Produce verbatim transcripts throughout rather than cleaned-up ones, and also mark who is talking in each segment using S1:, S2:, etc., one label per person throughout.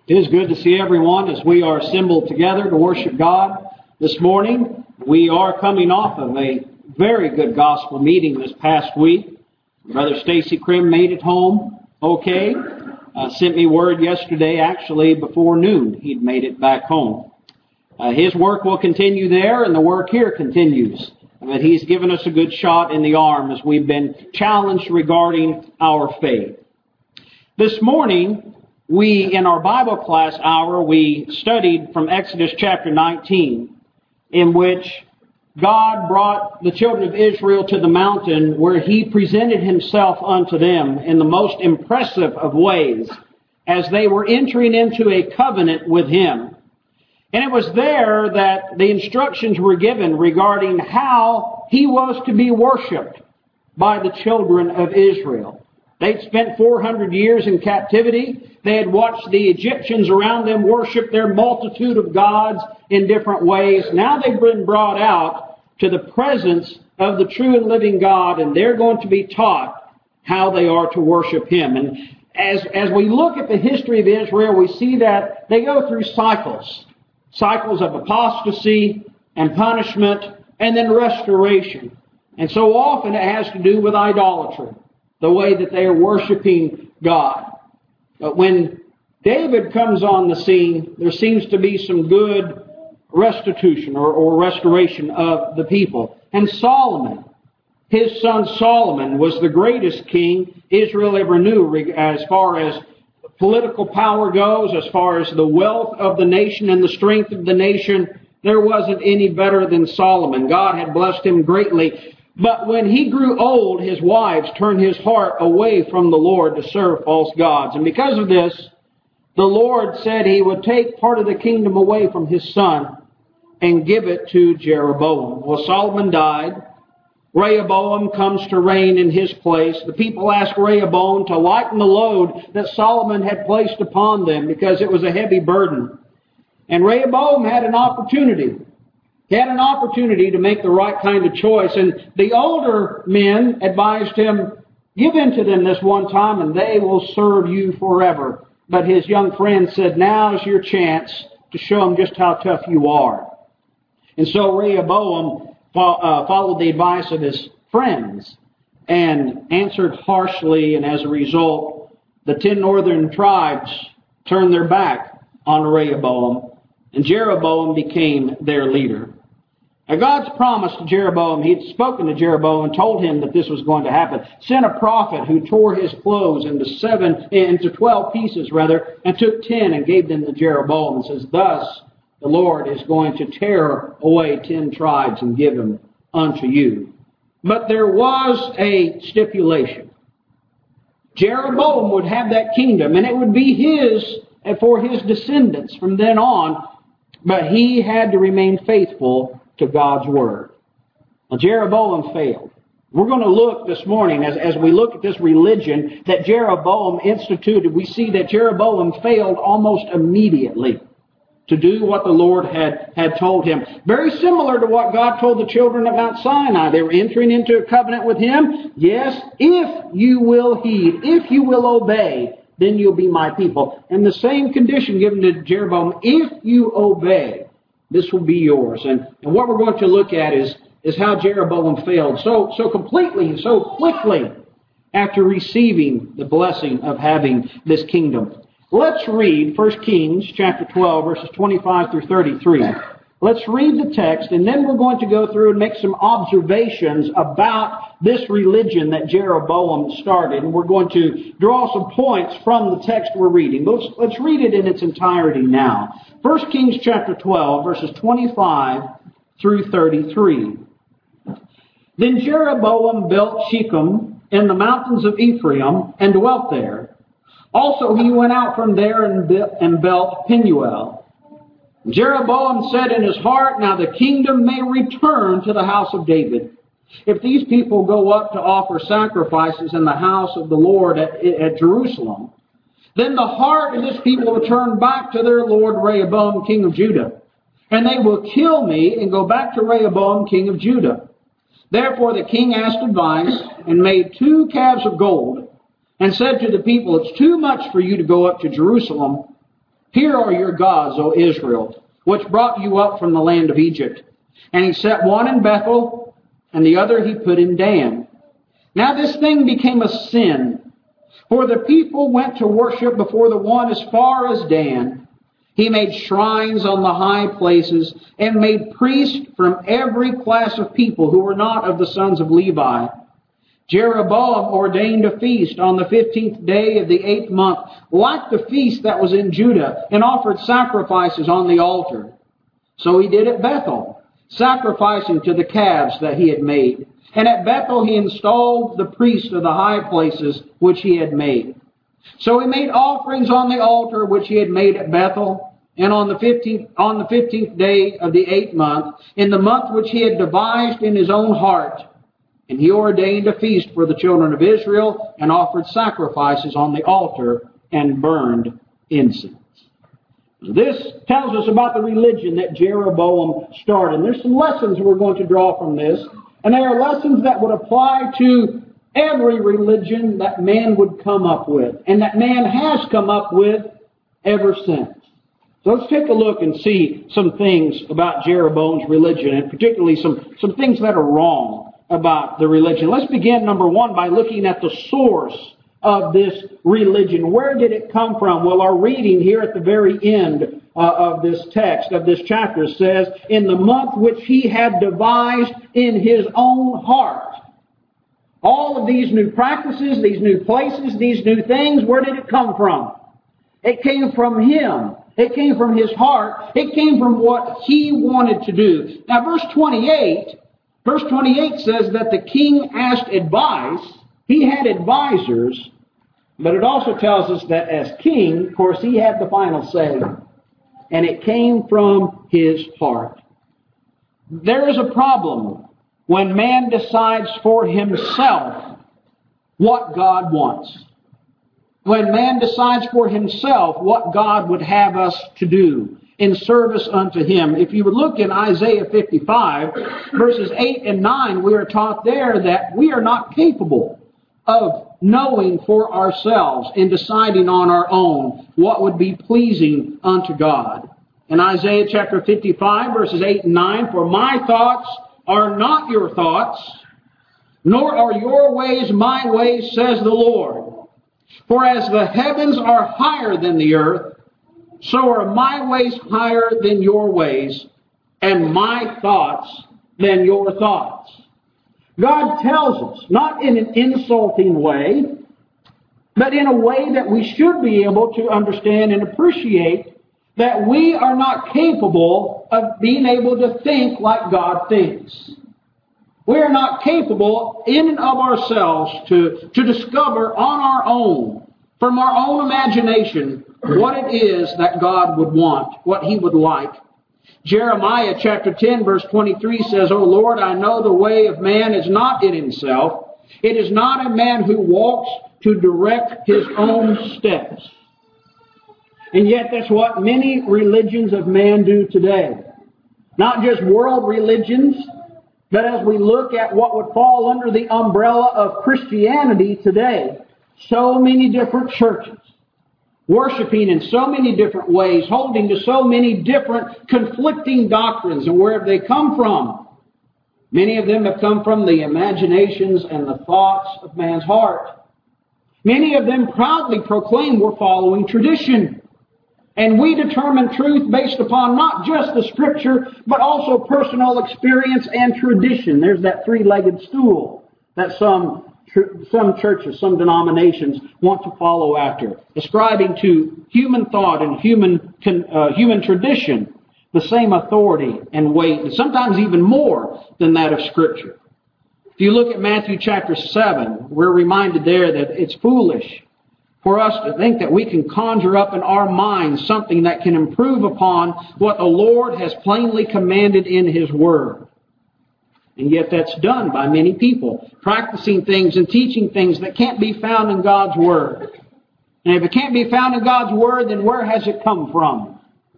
S1: It is good to see everyone as we are assembled together to worship God this morning. We are coming off of a very good gospel meeting this past week. Brother Stacy Krim made it home okay. Uh, sent me word yesterday, actually before noon, he'd made it back home. Uh, his work will continue there, and the work here continues. But he's given us a good shot in the arm as we've been challenged regarding our faith. This morning, we, in our Bible class hour, we studied from Exodus chapter nineteen, in which God brought the children of Israel to the mountain where He presented Himself unto them in the most impressive of ways as they were entering into a covenant with Him. And it was there that the instructions were given regarding how He was to be worshipped by the children of Israel. They'd spent four hundred years in captivity. They had watched the Egyptians around them worship their multitude of gods in different ways. Now they've been brought out to the presence of the true and living God, and they're going to be taught how they are to worship Him. And as, as we look at the history of Israel, we see that they go through cycles. Cycles of apostasy and punishment and then restoration. And so often it has to do with idolatry, the way that they are worshiping God. But when David comes on the scene, there seems to be some good restitution or, or restoration of the people. And Solomon, his son Solomon, was the greatest king Israel ever knew as far as political power goes, as far as the wealth of the nation and the strength of the nation. There wasn't any better than Solomon. God had blessed him greatly. But when he grew old, his wives turned his heart away from the Lord to serve false gods. And because of this, the Lord said He would take part of the kingdom away from his son and give it to Jeroboam. Well, Solomon died. Rehoboam comes to reign in his place. The people asked Rehoboam to lighten the load that Solomon had placed upon them because it was a heavy burden. And Rehoboam had an opportunity. He had an opportunity to make the right kind of choice. And the older men advised him, give in to them this one time and they will serve you forever. But his young friend said, now's your chance to show them just how tough you are. And so Rehoboam Uh, followed the advice of his friends and answered harshly, and as a result, the ten northern tribes turned their back on Rehoboam, and Jeroboam became their leader. Now, God's promise to Jeroboam, He'd spoken to Jeroboam and told him that this was going to happen. Sent a prophet who tore his clothes into seven, into twelve pieces rather, and took ten and gave them to Jeroboam, and says, thus the Lord is going to tear away ten tribes and give them unto you. But there was a stipulation. Jeroboam would have that kingdom, and it would be his and for his descendants from then on, but he had to remain faithful to God's word. Well, Jeroboam failed. We're going to look this morning, as, as we look at this religion that Jeroboam instituted, we see that Jeroboam failed almost immediately to do what the Lord had, had told him. Very similar to what God told the children at Mount Sinai. They were entering into a covenant with Him. Yes, if you will heed, if you will obey, then you'll be my people. And the same condition given to Jeroboam, if you obey, this will be yours. And, and what we're going to look at is, is how Jeroboam failed so, so completely and so quickly after receiving the blessing of having this kingdom. Let's read First Kings chapter twelve, verses twenty-five through thirty-three. Let's read the text, and then we're going to go through and make some observations about this religion that Jeroboam started. And we're going to draw some points from the text we're reading. Let's, let's read it in its entirety now. First Kings chapter twelve, verses twenty-five through thirty-three. Then Jeroboam built Shechem in the mountains of Ephraim and dwelt there. Also he went out from there and built Penuel. Jeroboam said in his heart, now the kingdom may return to the house of David. If these people go up to offer sacrifices in the house of the Lord at, at Jerusalem, then the heart of this people will turn back to their lord Rehoboam, king of Judah. And they will kill me and go back to Rehoboam, king of Judah. Therefore the king asked advice and made two calves of gold and said to the people, it's too much for you to go up to Jerusalem. Here are your gods, O Israel, which brought you up from the land of Egypt. And he set one in Bethel, and the other he put in Dan. Now this thing became a sin, for the people went to worship before the one as far as Dan. He made shrines on the high places, and made priests from every class of people who were not of the sons of Levi. Jeroboam ordained a feast on the fifteenth day of the eighth month, like the feast that was in Judah, and offered sacrifices on the altar. So he did at Bethel, sacrificing to the calves that he had made. And at Bethel he installed the priests of the high places which he had made. So he made offerings on the altar which he had made at Bethel, and on the fifteenth on the fifteenth day of the eighth month, in the month which he had devised in his own heart. And he ordained a feast for the children of Israel, and offered sacrifices on the altar, and burned incense. This tells us about the religion that Jeroboam started. And there's some lessons we're going to draw from this, and they are lessons that would apply to every religion that man would come up with, and that man has come up with ever since. So let's take a look and see some things about Jeroboam's religion, and particularly some, some things that are wrong about the religion. Let's begin, number one, by looking at the source of this religion. Where did it come from? Well, our reading here at the very end uh, of this text, of this chapter, says, in the month which he had devised in his own heart. All of these new practices, these new places, these new things, where did it come from? It came from him. It came from his heart. It came from what he wanted to do. Now, verse twenty-eight, verse twenty-eight says that the king asked advice. He had advisors, but it also tells us that as king, of course, he had the final say. And it came from his heart. There is a problem when man decides for himself what God wants. When man decides for himself what God would have us to do in service unto him. If you would look in Isaiah fifty-five, verses eight and nine, we are taught there that we are not capable of knowing for ourselves and deciding on our own what would be pleasing unto God. In Isaiah chapter fifty-five, verses eight and nine, for my thoughts are not your thoughts, nor are your ways my ways, says the Lord. For as the heavens are higher than the earth, so are my ways higher than your ways, and my thoughts than your thoughts. God tells us, not in an insulting way, but in a way that we should be able to understand and appreciate that we are not capable of being able to think like God thinks. We are not capable in and of ourselves to, to discover on our own, from our own imagination, what it is that God would want, what He would like. Jeremiah chapter ten verse twenty-three says, O Lord, I know the way of man is not in himself. It is not a man who walks to direct his own steps. And yet that's what many religions of man do today. Not just world religions, but as we look at what would fall under the umbrella of Christianity today, so many different churches, worshiping in so many different ways, holding to so many different conflicting doctrines, and where have they come from? Many of them have come from the imaginations and the thoughts of man's heart. Many of them proudly proclaim we're following tradition. And we determine truth based upon not just the Scripture, but also personal experience and tradition. There's that three-legged stool that some some churches, some denominations want to follow after, ascribing to human thought and human uh, human tradition the same authority and weight, and sometimes even more than that of Scripture. If you look at Matthew chapter seven, we're reminded there that it's foolish for us to think that we can conjure up in our minds something that can improve upon what the Lord has plainly commanded in His Word. And yet that's done by many people, practicing things and teaching things that can't be found in God's Word. And if it can't be found in God's Word, then where has it come from?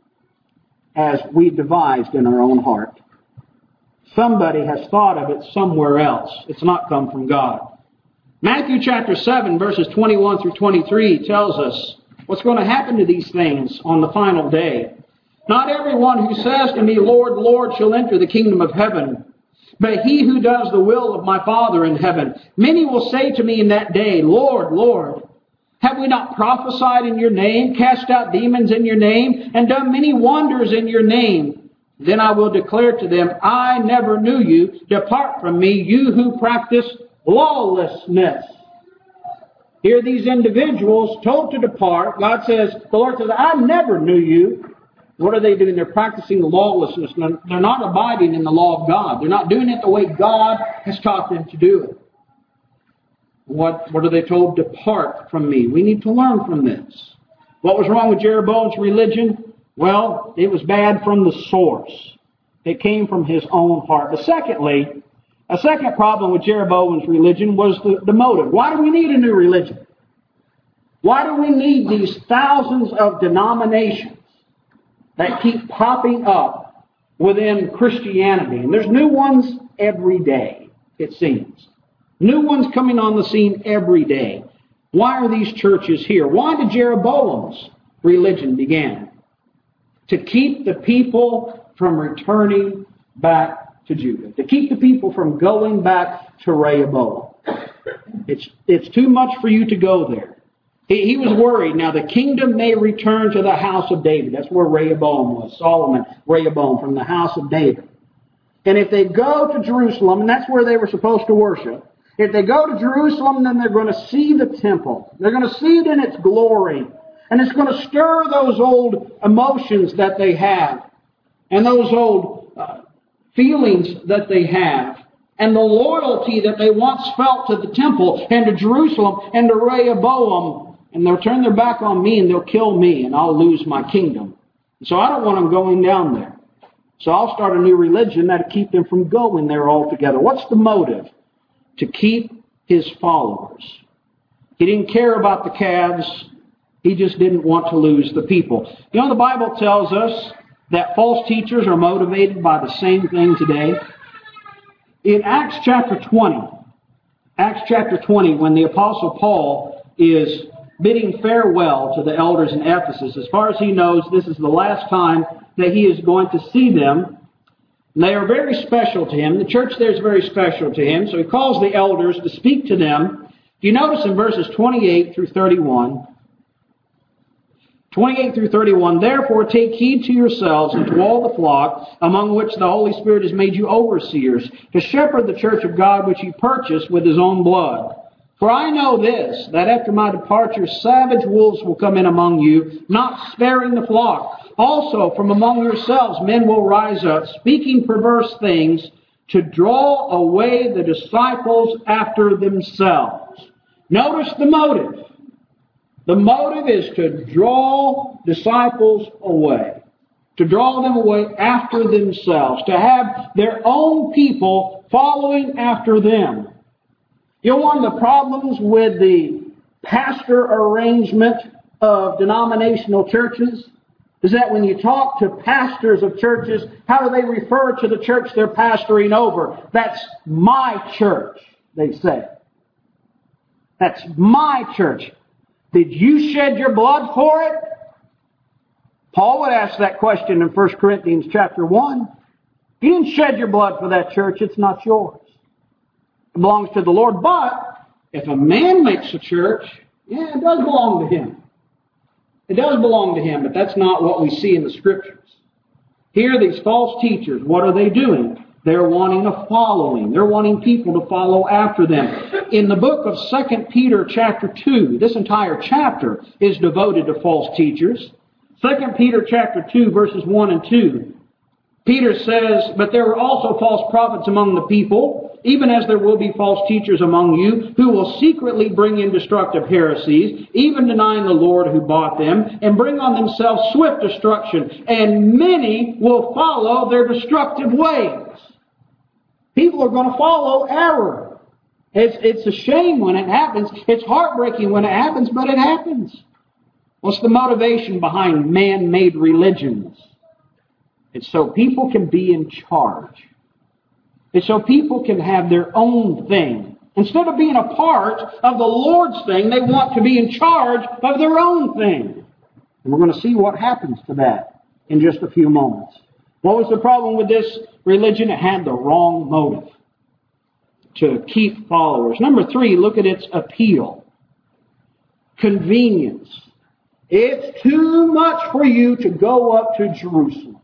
S1: As we devised in our own heart. Somebody has thought of it somewhere else. It's not come from God. Matthew chapter seven, verses twenty-one through twenty-three tells us What's going to happen to these things on the final day? Not everyone who says to me, Lord, Lord, shall enter the kingdom of heaven, but he who does the will of my Father in heaven. Many will say to me in that day, Lord, Lord, have we not prophesied in your name, cast out demons in your name, and done many wonders in your name? Then I will declare to them, I never knew you. Depart from me, you who practice lawlessness. Here these individuals told to depart. God says, the Lord says, I never knew you. What are they doing? They're practicing lawlessness. They're not abiding in the law of God. They're not doing it the way God has taught them to do it. What, what are they told? Depart from me. We need to learn from this. What was wrong with Jeroboam's religion? Well, it was bad from the source. It came from his own heart. But secondly, a second problem with Jeroboam's religion was the, the motive. Why do we need a new religion? Why do we need these thousands of denominations that keep popping up within Christianity? And there's new ones every day, it seems. New ones coming on the scene every day. Why are these churches here? Why did Jeroboam's religion begin? To keep the people from returning back to Judah. To keep the people from going back to Rehoboam. It's, it's too much for you to go there. He, he was worried. Now the kingdom may return to the house of David. That's where Rehoboam was. Solomon, Rehoboam, from the house of David. And if they go to Jerusalem, and that's where they were supposed to worship, if they go to Jerusalem, then they're going to see the temple. They're going to see it in its glory. And it's going to stir those old emotions that they have. And those old uh, feelings that they have. And the loyalty that they once felt to the temple and to Jerusalem and to Rehoboam. And they'll turn their back on me and they'll kill me and I'll lose my kingdom. So I don't want them going down there. So I'll start a new religion that'll keep them from going there altogether. What's the motive? To keep his followers. He didn't care about the calves. He just didn't want to lose the people. You know, the Bible tells us that false teachers are motivated by the same thing today. In Acts chapter twenty, Acts chapter twenty, when the Apostle Paul is bidding farewell to the elders in Ephesus, as far as he knows, this is the last time that he is going to see them. They are very special to him. The church there is very special to him. So he calls the elders to speak to them. If you notice in verses twenty-eight through thirty-one, twenty-eight through thirty-one, therefore take heed to yourselves and to all the flock, among which the Holy Spirit has made you overseers, to shepherd the church of God which he purchased with his own blood. For I know this, that after my departure savage wolves will come in among you, not sparing the flock. Also from among yourselves men will rise up, speaking perverse things, to draw away the disciples after themselves. Notice the motive. The motive is to draw disciples away. To draw them away after themselves. To have their own people following after them. You know, one of the problems with the pastor arrangement of denominational churches is that when you talk to pastors of churches, how do they refer to the church they're pastoring over? That's my church, they say. That's my church. Did you shed your blood for it? Paul would ask that question in First Corinthians chapter one. If you didn't shed your blood for that church, it's not yours. It belongs to the Lord. But if a man makes a church, yeah, it does belong to him. It does belong to him, but that's not what we see in the Scriptures. Here, these false teachers, what are they doing? They're wanting a following. They're wanting people to follow after them. In the book of Second Peter chapter two, this entire chapter is devoted to false teachers. Second Peter chapter two, verses one and two. Peter says, but there were also false prophets among the people, even as there will be false teachers among you, who will secretly bring in destructive heresies, even denying the Lord who bought them, and bring on themselves swift destruction. And many will follow their destructive ways. People are going to follow error. It's, it's a shame when it happens. It's heartbreaking when it happens, but it happens. What's the motivation behind man-made religions? It's so people can be in charge. It's so people can have their own thing. Instead of being a part of the Lord's thing, they want to be in charge of their own thing. And we're going to see what happens to that in just a few moments. What was the problem with this religion? It had the wrong motive to keep followers. Number three, look at its appeal. Convenience. It's too much for you to go up to Jerusalem.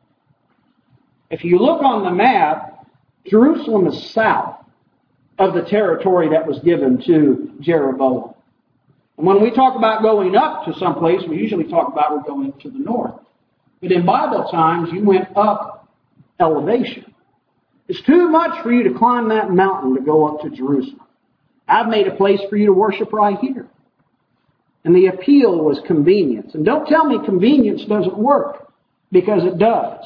S1: If you look on the map, Jerusalem is south of the territory that was given to Jeroboam. And when we talk about going up to some place, we usually talk about we're going to the north. But in Bible times, you went up elevation. It's too much for you to climb that mountain to go up to Jerusalem. I've made a place for you to worship right here. And the appeal was convenience. And don't tell me convenience doesn't work, because it does.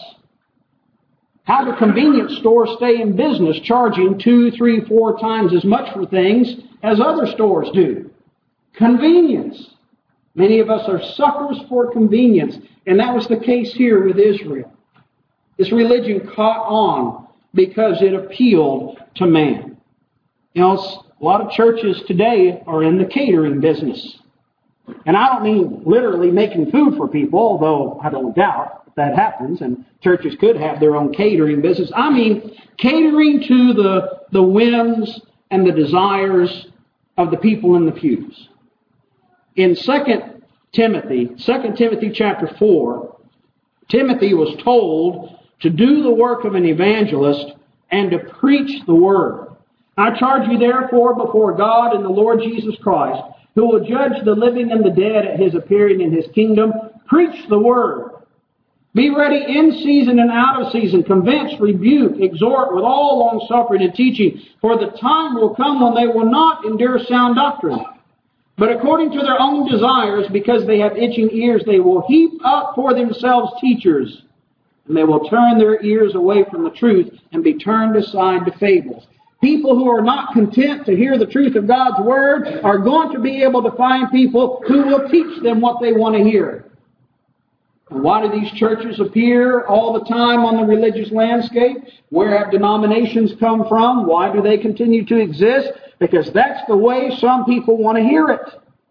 S1: How do convenience stores stay in business charging two, three, four times as much for things as other stores do? Convenience. Many of us are suckers for convenience. And that was the case here with Israel. This religion caught on because it appealed to man. You know, a lot of churches today are in the catering business. And I don't mean literally making food for people, although I don't doubt that happens, and churches could have their own catering business. I mean catering to the, the whims and the desires of the people in the pews. In Second Timothy, Second Timothy chapter four, Timothy was told to do the work of an evangelist and to preach the word. I charge you therefore before God and the Lord Jesus Christ, who will judge the living and the dead at his appearing in his kingdom, preach the word. Be ready in season and out of season, convince, rebuke, exhort with all long suffering and teaching, for the time will come when they will not endure sound doctrine. But according to their own desires, because they have itching ears, they will heap up for themselves teachers, and they will turn their ears away from the truth and be turned aside to fables. People who are not content to hear the truth of God's word are going to be able to find people who will teach them what they want to hear. And why do these churches appear all the time on the religious landscape? Where have denominations come from? Why do they continue to exist? Because that's the way some people want to hear it.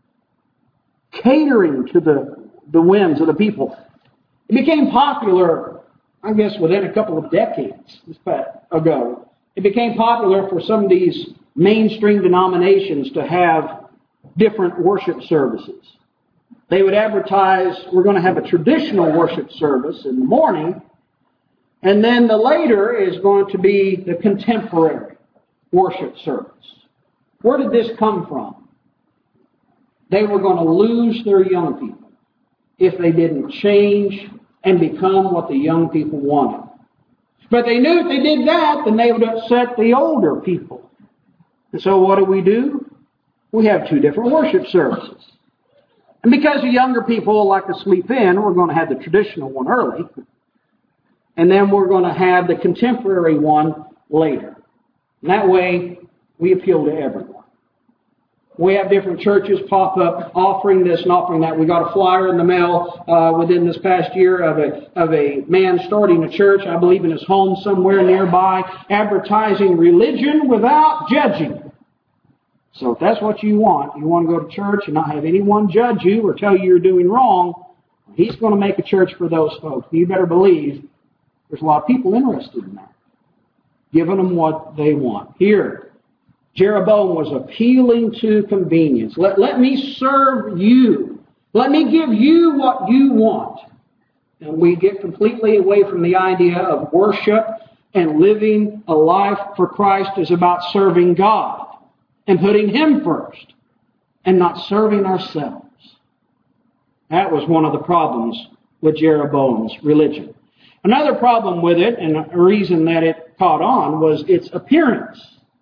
S1: Catering to the, the whims of the people. It became popular, I guess, within a couple of decades ago. It became popular for some of these mainstream denominations to have different worship services. They would advertise, we're going to have a traditional worship service in the morning, and then the later is going to be the contemporary worship service. Where did this come from? They were going to lose their young people if they didn't change and become what the young people wanted. But they knew if they did that, then they would upset the older people. And so what do we do? We have two different worship services. And because the younger people like to sleep in, we're going to have the traditional one early. And then we're going to have the contemporary one later. And that way, we appeal to everyone. We have different churches pop up offering this and offering that. We got a flyer in the mail uh, within this past year of a, of a man starting a church, I believe in his home somewhere nearby, advertising religion without judging. So if that's what you want, you want to go to church and not have anyone judge you or tell you you're doing wrong, he's going to make a church for those folks. You better believe there's a lot of people interested in that, giving them what they want. Here, Jeroboam was appealing to convenience. Let, let me serve you. Let me give you what you want. And we get completely away from the idea of worship and living a life for Christ is about serving God and putting Him first and not serving ourselves. That was one of the problems with Jeroboam's religion. Another problem with it, and a reason that it caught on, was its appearance.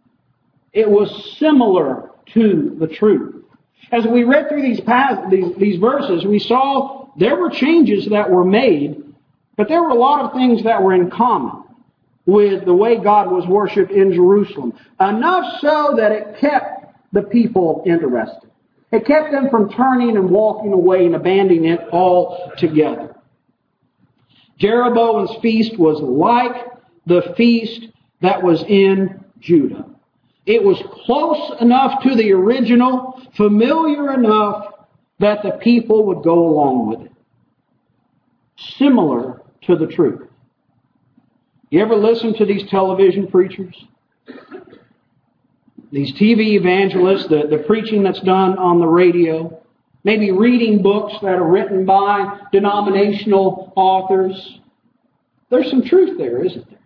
S1: It was similar to the truth. As we read through these, past, these, these verses, we saw there were changes that were made, but there were a lot of things that were in common with the way God was worshipped in Jerusalem. Enough so that it kept the people interested. It kept them from turning and walking away and abandoning it altogether. Jeroboam's feast was like the feast that was in Judah. It was close enough to the original, familiar enough that the people would go along with it. Similar to the truth. You ever listen to these television preachers? These T V evangelists, the, the preaching that's done on the radio, maybe reading books that are written by denominational authors. There's some truth there, isn't there?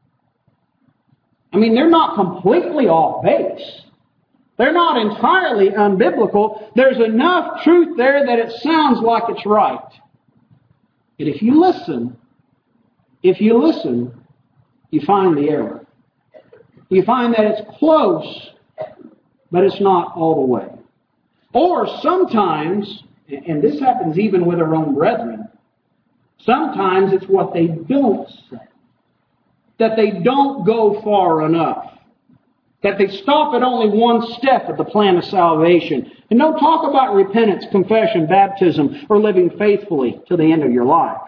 S1: I mean, they're not completely off base. They're not entirely unbiblical. There's enough truth there that it sounds like it's right. But if you listen, if you listen, you find the error. You find that it's close, but it's not all the way. Or sometimes, and this happens even with our own brethren, sometimes it's what they don't say. That they don't go far enough. That they stop at only one step of the plan of salvation. And don't talk about repentance, confession, baptism, or living faithfully to the end of your life.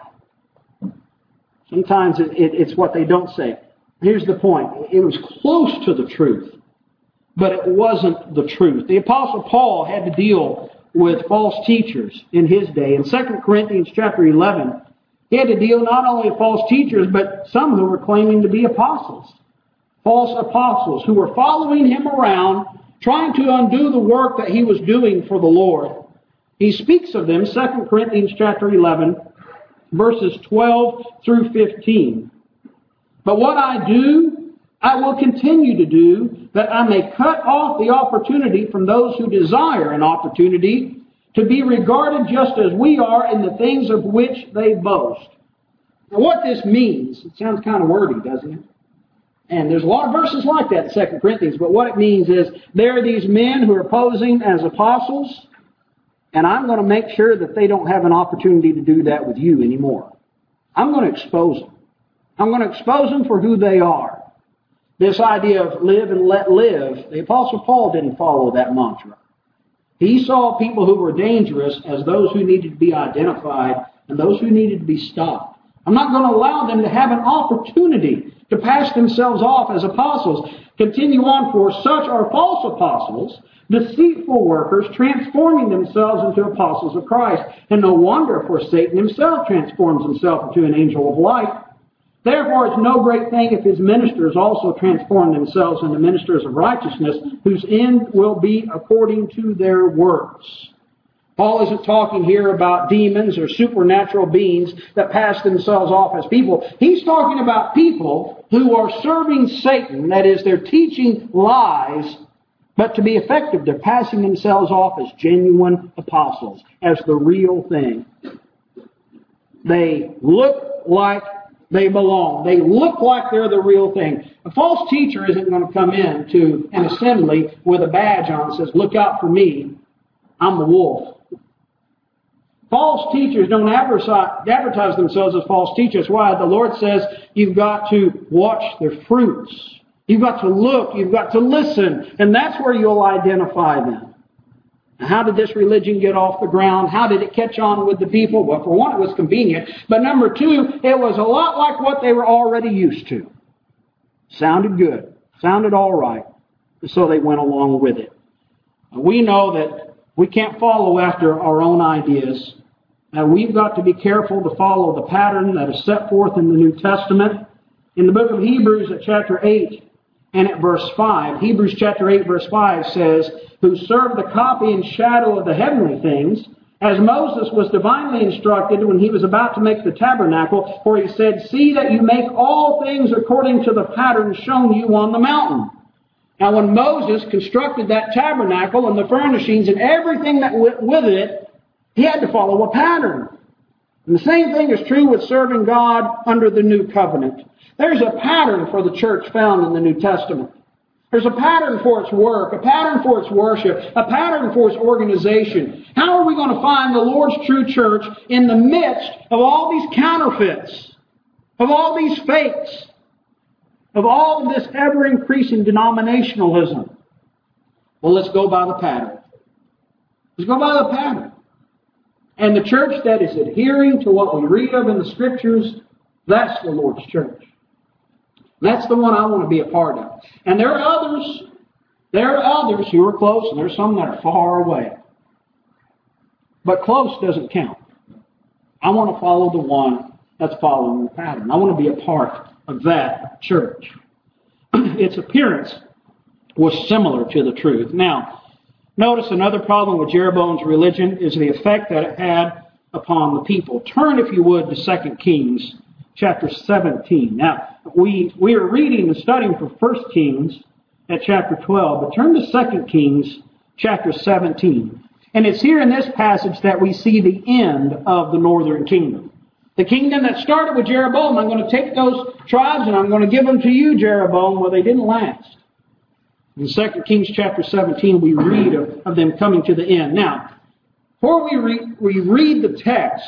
S1: Sometimes it, it, it's what they don't say. Here's the point. It was close to the truth, but it wasn't the truth. The Apostle Paul had to deal with false teachers in his day. In Second Corinthians chapter eleven, he had to deal not only with false teachers, but some who were claiming to be apostles. False apostles who were following him around, trying to undo the work that he was doing for the Lord. He speaks of them, Second Corinthians chapter eleven, verses twelve through fifteen. But what I do, I will continue to do, that I may cut off the opportunity from those who desire an opportunity to be regarded just as we are in the things of which they boast. Now what this means, it sounds kind of wordy, doesn't it? And there's a lot of verses like that in Second Corinthians, but what it means is there are these men who are posing as apostles, and I'm going to make sure that they don't have an opportunity to do that with you anymore. I'm going to expose them. I'm going to expose them for who they are. This idea of live and let live, the Apostle Paul didn't follow that mantra. He saw people who were dangerous as those who needed to be identified and those who needed to be stopped. I'm not going to allow them to have an opportunity to pass themselves off as apostles. Continue on, for such are false apostles, deceitful workers, transforming themselves into apostles of Christ. And no wonder, for Satan himself transforms himself into an angel of light. Therefore, it's no great thing if his ministers also transform themselves into ministers of righteousness, whose end will be according to their works. Paul isn't talking here about demons or supernatural beings that pass themselves off as people. He's talking about people who are serving Satan, that is, they're teaching lies, but to be effective, they're passing themselves off as genuine apostles, as the real thing. They look like they belong. They look like they're the real thing. A false teacher isn't going to come in to an assembly with a badge on that says, look out for me, I'm the wolf. False teachers don't advertise themselves as false teachers. Why? The Lord says you've got to watch their fruits. You've got to look. You've got to listen. And that's where you'll identify them. How did this religion get off the ground? How did it catch on with the people? Well, for one, it was convenient. But number two, it was a lot like what they were already used to. Sounded good. Sounded all right. So they went along with it. We know that we can't follow after our own ideas. And we've got to be careful to follow the pattern that is set forth in the New Testament. In the book of Hebrews at chapter eight and at verse five, Hebrews chapter eight verse five says, who served the copy and shadow of the heavenly things, as Moses was divinely instructed when he was about to make the tabernacle, for he said, see that you make all things according to the pattern shown you on the mountain. Now when Moses constructed that tabernacle and the furnishings and everything that went with it, he had to follow a pattern. And the same thing is true with serving God under the new covenant. There's a pattern for the church found in the New Testament. There's a pattern for its work, a pattern for its worship, a pattern for its organization. How are we going to find the Lord's true church in the midst of all these counterfeits, of all these fakes, of all of this ever-increasing denominationalism? Well, let's go by the pattern. Let's go by the pattern. And the church that is adhering to what we read of in the Scriptures, that's the Lord's church. That's the one I want to be a part of. And there are others. There are others who are close, and there's some that are far away. But close doesn't count. I want to follow the one that's following the pattern. I want to be a part of that church. Its appearance was similar to the truth. Now, notice another problem with Jeroboam's religion is the effect that it had upon the people. Turn, if you would, to Second Kings chapter seventeen. Now, we, we are reading and studying for First Kings at chapter twelve, but turn to Second Kings chapter seventeen. And it's here in this passage that we see the end of the northern kingdom. The kingdom that started with Jeroboam, I'm going to take those tribes and I'm going to give them to you, Jeroboam. Well, they didn't last. In Second Kings chapter seventeen, we read of, of them coming to the end. Now, before we, re, we read the text,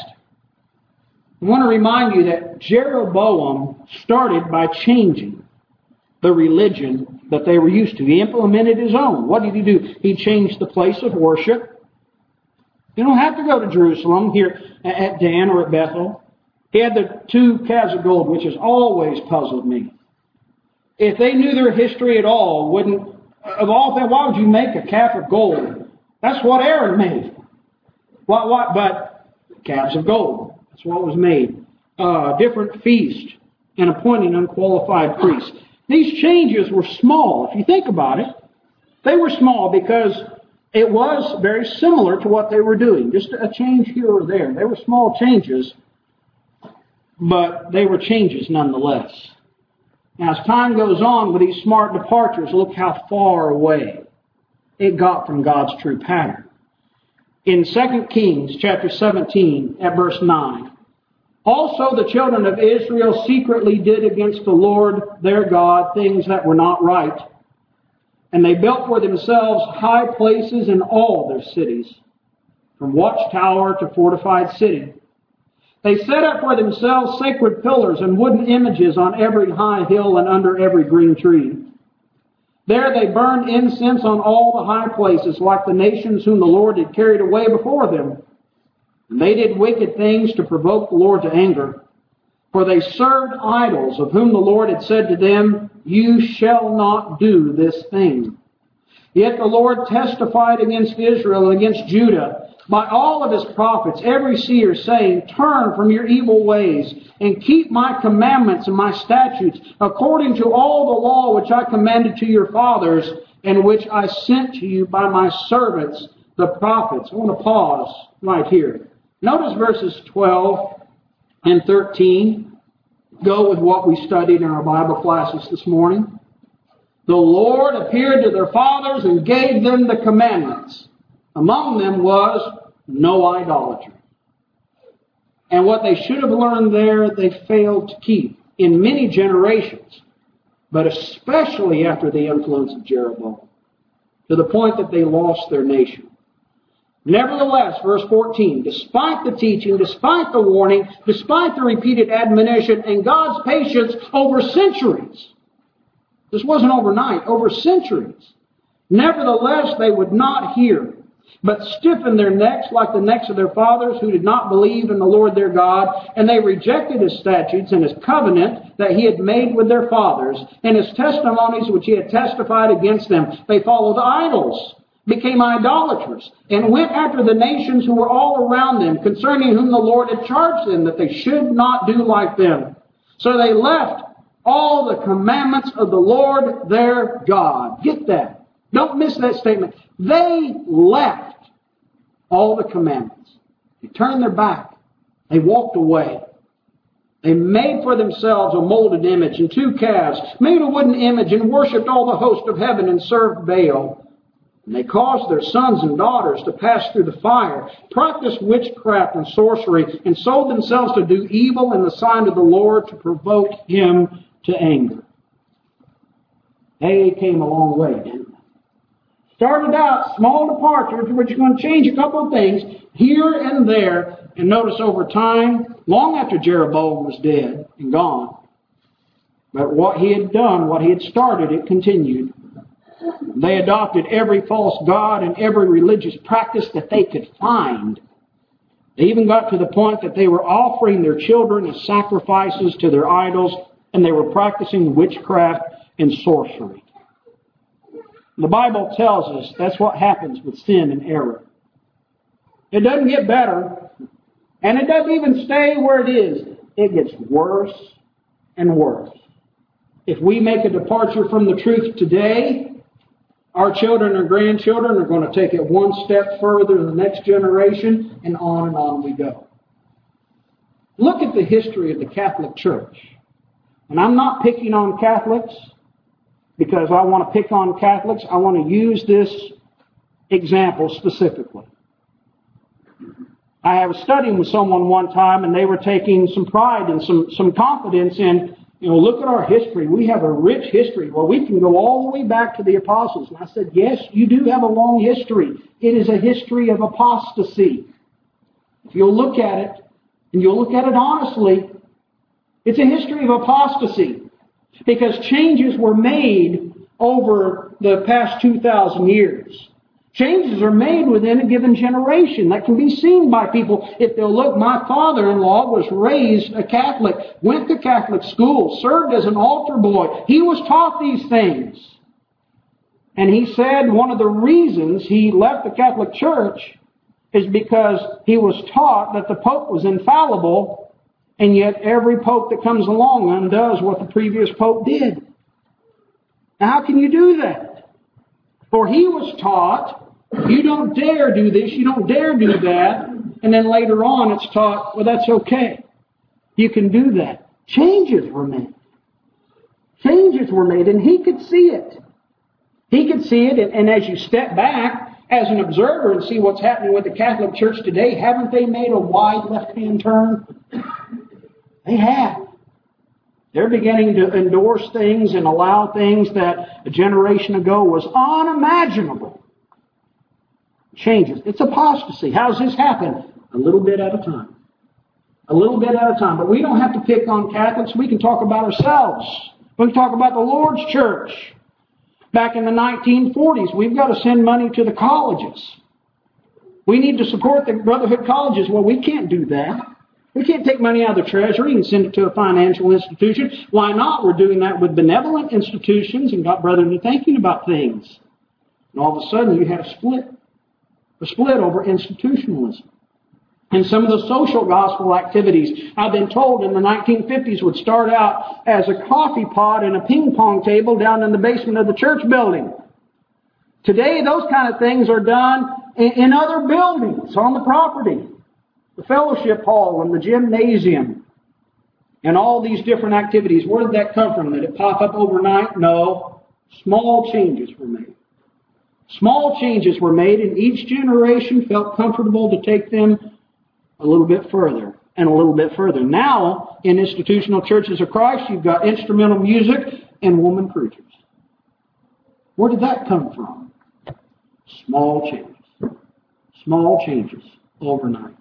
S1: I want to remind you that Jeroboam started by changing the religion that they were used to. He implemented his own. What did he do? He changed the place of worship. You don't have to go to Jerusalem here at Dan or at Bethel. He had the two calves of gold, which has always puzzled me. If they knew their history at all, wouldn't, of all things, why would you make a calf of gold? That's what Aaron made. What, what, but calves of gold. That's what was made. Uh, different feast and appointing unqualified priests. These changes were small. If you think about it, they were small because it was very similar to what they were doing. Just a change here or there. They were small changes, but they were changes nonetheless. Now, as time goes on with these smart departures, look how far away it got from God's true pattern. In Second Kings chapter seventeen at verse nine, also the children of Israel secretly did against the Lord their God things that were not right. And they built for themselves high places in all their cities, from watchtower to fortified city. They set up for themselves sacred pillars and wooden images on every high hill and under every green tree. There they burned incense on all the high places, like the nations whom the Lord had carried away before them. And they did wicked things to provoke the Lord to anger. For they served idols, of whom the Lord had said to them, you shall not do this thing. Yet the Lord testified against Israel and against Judah by all of his prophets, every seer, saying, turn from your evil ways and keep my commandments and my statutes, according to all the law which I commanded to your fathers, and which I sent to you by my servants, the prophets. I want to pause right here. Notice verses twelve and thirteen. Go with what we studied in our Bible classes this morning. The Lord appeared to their fathers and gave them the commandments. Among them was no idolatry. And what they should have learned there, they failed to keep in many generations, but especially after the influence of Jeroboam, to the point that they lost their nation. Nevertheless, verse fourteen, despite the teaching, despite the warning, despite the repeated admonition and God's patience over centuries, this wasn't overnight, over centuries, nevertheless they would not hear, but stiffened their necks like the necks of their fathers who did not believe in the Lord their God, and they rejected his statutes and his covenant that he had made with their fathers, and his testimonies which he had testified against them. They followed idols, became idolaters, and went after the nations who were all around them, concerning whom the Lord had charged them that they should not do like them. So they left all the commandments of the Lord their God. Get that. Don't miss that statement. They left all the commandments. They turned their back. They walked away. They made for themselves a molded image and two calves, made a wooden image and worshipped all the host of heaven and served Baal. And they caused their sons and daughters to pass through the fire, practiced witchcraft and sorcery, and sold themselves to do evil in the sight of the Lord to provoke him to anger. They came a long way, didn't they? Started out small departures, which are going to change a couple of things here and there. And notice over time, long after Jeroboam was dead and gone, but what he had done, what he had started, it continued. They adopted every false god and every religious practice that they could find. They even got to the point that they were offering their children as sacrifices to their idols, and they were practicing witchcraft and sorcery. The Bible tells us that's what happens with sin and error. It doesn't get better, and it doesn't even stay where it is. It gets worse and worse. If we make a departure from the truth today, our children and grandchildren are going to take it one step further to the next generation, and on and on we go. Look at the history of the Catholic Church. And I'm not picking on Catholics because I want to pick on Catholics. I want to use this example specifically. I was studying with someone one time, and they were taking some pride and some, some confidence in, you know, look at our history. We have a rich history. Well, we can go all the way back to the apostles. And I said, yes, you do have a long history. It is a history of apostasy. If you'll look at it, and you'll look at it honestly, it's a history of apostasy. Because changes were made over the past two thousand years. Changes are made within a given generation. That can be seen by people. If they'll look, my father-in-law was raised a Catholic, went to Catholic school, served as an altar boy. He was taught these things. And he said one of the reasons he left the Catholic Church is because he was taught that the Pope was infallible, and yet every Pope that comes along undoes what the previous Pope did. Now, how can you do that? For he was taught, you don't dare do this, you don't dare do that, and then later on it's taught, well, that's okay. You can do that. Changes were made. Changes were made, and he could see it. He could see it, and, and as you step back as an observer and see what's happening with the Catholic Church today, haven't they made a wide left-hand turn? They have. They're beginning to endorse things and allow things that a generation ago was unimaginable. Changes. It's apostasy. How does this happen? A little bit at a time. A little bit at a time. But we don't have to pick on Catholics. We can talk about ourselves. We can talk about the Lord's Church. Back in the nineteen forties, we've got to send money to the colleges. We need to support the Brotherhood colleges. Well, we can't do that. We can't take money out of the treasury and send it to a financial institution. Why not? We're doing that with benevolent institutions and got brethren thinking about things. And all of a sudden you had a split. A split over institutionalism. And some of the social gospel activities, I've been told, in the nineteen fifties would start out as a coffee pot and a ping pong table down in the basement of the church building. Today those kind of things are done in other buildings on the property. The fellowship hall and the gymnasium and all these different activities. Where did that come from? Did it pop up overnight? No. Small changes were made. Small changes were made, and each generation felt comfortable to take them a little bit further and a little bit further. Now, in institutional churches of Christ, you've got instrumental music and woman preachers. Where did that come from? Small changes. Small changes overnight.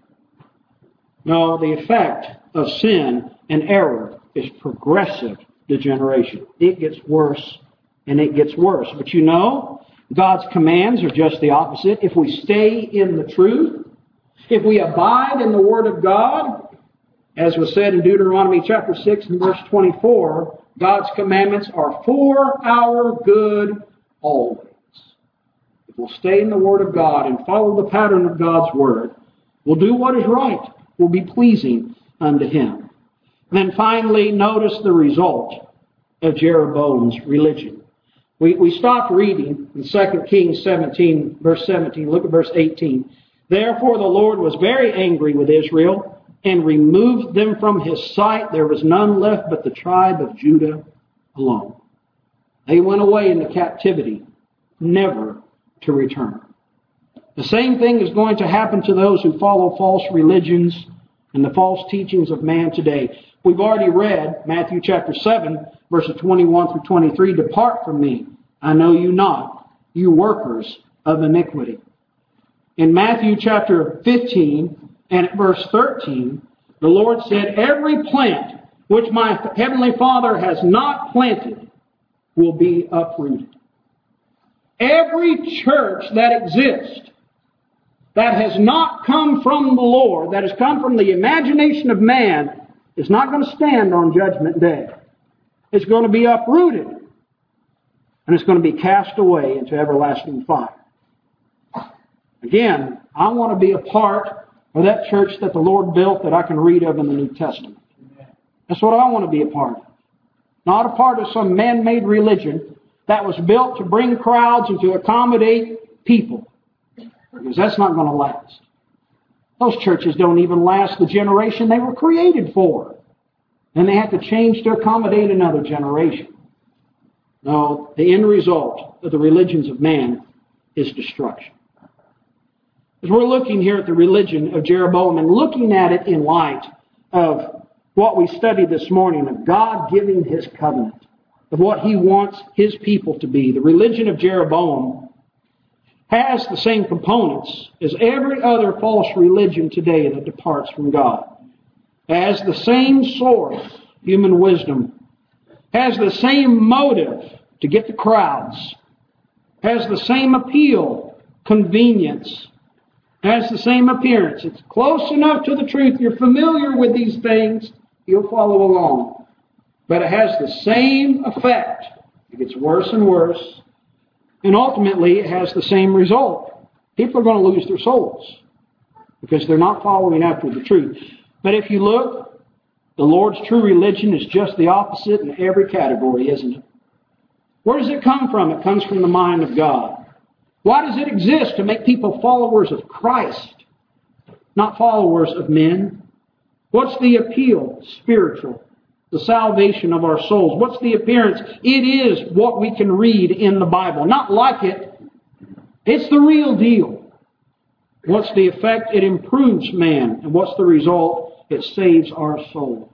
S1: No, the effect of sin and error is progressive degeneration. It gets worse and it gets worse. But you know, God's commands are just the opposite. If we stay in the truth, if we abide in the Word of God, as was said in Deuteronomy chapter six and verse twenty-four, God's commandments are for our good always. If we'll stay in the Word of God and follow the pattern of God's Word, we'll do what is right. Will be pleasing unto Him. And then finally, notice the result of Jeroboam's religion. We, we stopped reading in Second Kings seventeen, verse seventeen. Look at verse eighteen. Therefore the Lord was very angry with Israel and removed them from His sight. There was none left but the tribe of Judah alone. They went away into captivity, never to return. The same thing is going to happen to those who follow false religions and the false teachings of man today. We've already read Matthew chapter seven, verses twenty-one through twenty-three. Depart from me, I know you not, you workers of iniquity. In Matthew chapter fifteen and at verse thirteen, the Lord said, every plant which my heavenly Father has not planted will be uprooted. Every church that exists that has not come from the Lord, that has come from the imagination of man, is not going to stand on Judgment Day. It's going to be uprooted. and it's going to be cast away into everlasting fire. Again, I want to be a part of that church that the Lord built that I can read of in the New Testament. That's what I want to be a part of. Not a part of some man-made religion that was built to bring crowds and to accommodate people. Because that's not going to last. Those churches don't even last the generation they were created for. And they have to change to accommodate another generation. No, the end result of the religions of man is destruction. As we're looking here at the religion of Jeroboam and looking at it in light of what we studied this morning, of God giving His covenant, of what He wants His people to be, the religion of Jeroboam has the same components as every other false religion today that departs from God. Has the same source, human wisdom. Has the same motive to get the crowds. Has the same appeal, convenience. Has the same appearance. It's close enough to the truth. You're familiar with these things. You'll follow along. But it has the same effect. It gets worse and worse. And ultimately, it has the same result. People are going to lose their souls because they're not following after the truth. But if you look, the Lord's true religion is just the opposite in every category, isn't it? Where does it come from? It comes from the mind of God. Why does it exist? To make people followers of Christ, not followers of men. What's the appeal? Spiritual. The salvation of our souls. What's the appearance? It is what we can read in the Bible. Not like it. It's the real deal. What's the effect? It improves man. And what's the result? It saves our soul.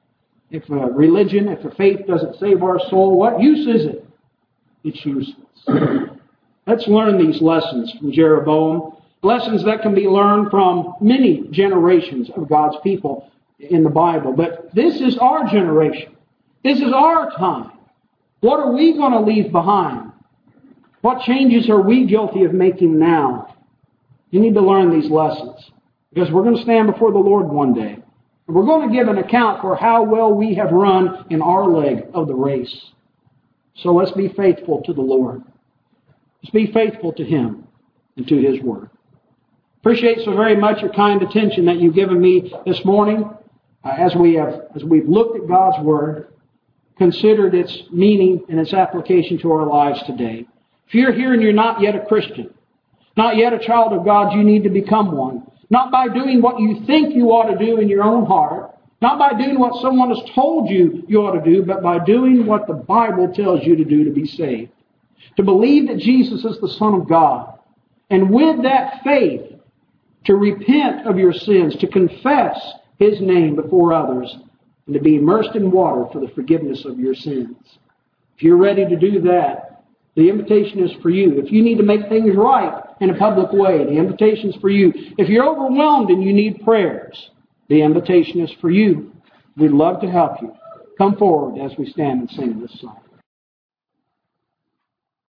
S1: If a religion, if a faith doesn't save our soul, what use is it? It's useless. Let's learn these lessons from Jeroboam. Lessons that can be learned from many generations of God's people in the Bible. But this is our generation. This is our time. What are we going to leave behind? What changes are we guilty of making now? You need to learn these lessons. Because we're going to stand before the Lord one day. And we're going to give an account for how well we have run in our leg of the race. So let's be faithful to the Lord. Let's be faithful to Him and to His Word. Appreciate so very much your kind attention that you've given me this morning uh, as we have, as we've looked at God's Word, considered its meaning and its application to our lives today. If you're here and you're not yet a Christian, not yet a child of God, you need to become one. Not by doing what you think you ought to do in your own heart, not by doing what someone has told you you ought to do, but by doing what the Bible tells you to do to be saved. To believe that Jesus is the Son of God. And with that faith, to repent of your sins, to confess His name before others, and to be immersed in water for the forgiveness of your sins. If you're ready to do that, the invitation is for you. If you need to make things right in a public way, the invitation is for you. If you're overwhelmed and you need prayers, the invitation is for you. We'd love to help you. Come forward as we stand and sing this song.